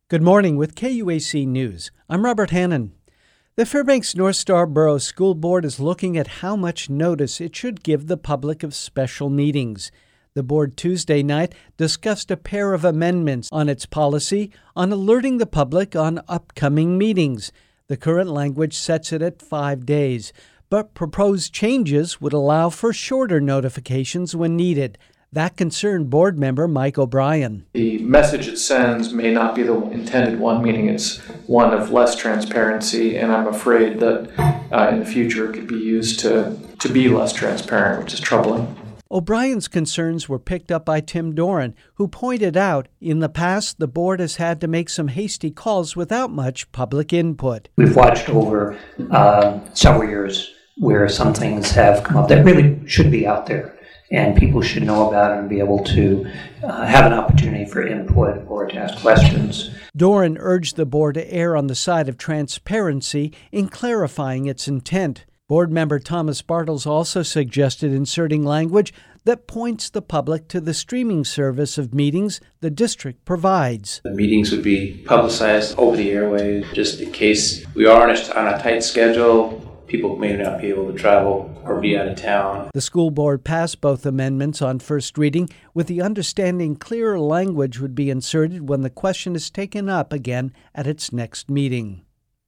Good morning with KUAC News. I'm Robert Hannon. The Fairbanks North Star Borough School Board is looking at how much notice it should give the public of special meetings. The board Tuesday night discussed a pair of amendments on its policy on alerting the public on upcoming meetings. The current language sets it at 5 days, but proposed changes would allow for shorter notifications when needed. That concerned board member Mike O'Brien. The message it sends may not be the intended one, meaning it's one of less transparency, and I'm afraid that in the future it could be used to be less transparent, which is troubling. O'Brien's concerns were picked up by Tim Doran, who pointed out in the past the board has had to make some hasty calls without much public input. We've watched over several years where some things have come up that really should be out there. And people should know about it and be able to have an opportunity for input or to ask questions. Doran urged the board to err on the side of transparency in clarifying its intent. Board member Thomas Bartles also suggested inserting language that points the public to the streaming service of meetings the district provides. The meetings would be publicized over the airwaves just in case we are on a tight schedule. People may not be able to travel or be out of town. The school board passed both amendments on first reading with the understanding clearer language would be inserted when the question is taken up again at its next meeting.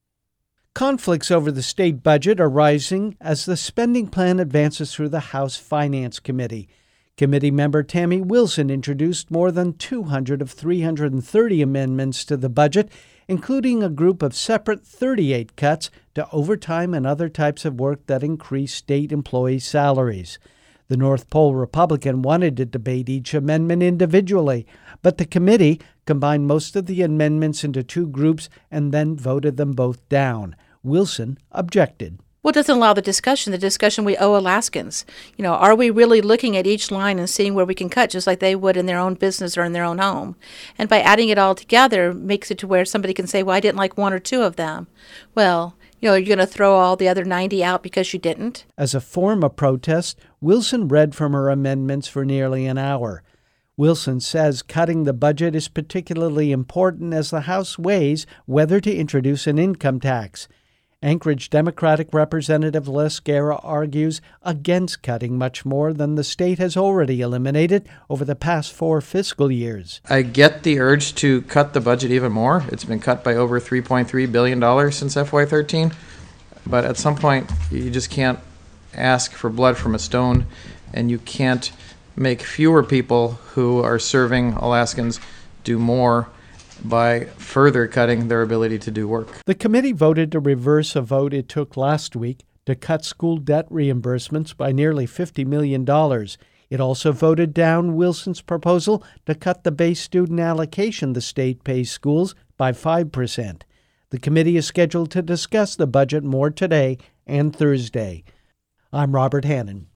Conflicts over the state budget are rising as the spending plan advances through the House Finance Committee. Committee member Tammy Wilson introduced more than 200 of 330 amendments to the budget, including a group of separate 38 cuts to overtime and other types of work that increase state employee salaries. The North Pole Republican wanted to debate each amendment individually, but the committee combined most of the amendments into two groups and then voted them both down. Wilson objected. Well, it doesn't allow the discussion we owe Alaskans. Are we really looking at each line and seeing where we can cut just like they would in their own business or in their own home? And by adding it all together makes it to where somebody can say, well, I didn't like one or two of them. Well, you're going to throw all the other 90 out because you didn't? As a form of protest, Wilson read from her amendments for nearly an hour. Wilson says cutting the budget is particularly important as the House weighs whether to introduce an income tax. Anchorage Democratic Representative Les Guerra argues against cutting much more than the state has already eliminated over the past 4 fiscal years. I get the urge to cut the budget even more. It's been cut by over $3.3 billion since FY13. But at some point, you just can't ask for blood from a stone, and you can't make fewer people who are serving Alaskans do more by further cutting their ability to do work. The committee voted to reverse a vote it took last week to cut school debt reimbursements by nearly $50 million. It also voted down Wilson's proposal to cut the base student allocation the state pays schools by 5%. The committee is scheduled to discuss the budget more today and Thursday. I'm Robert Hannon.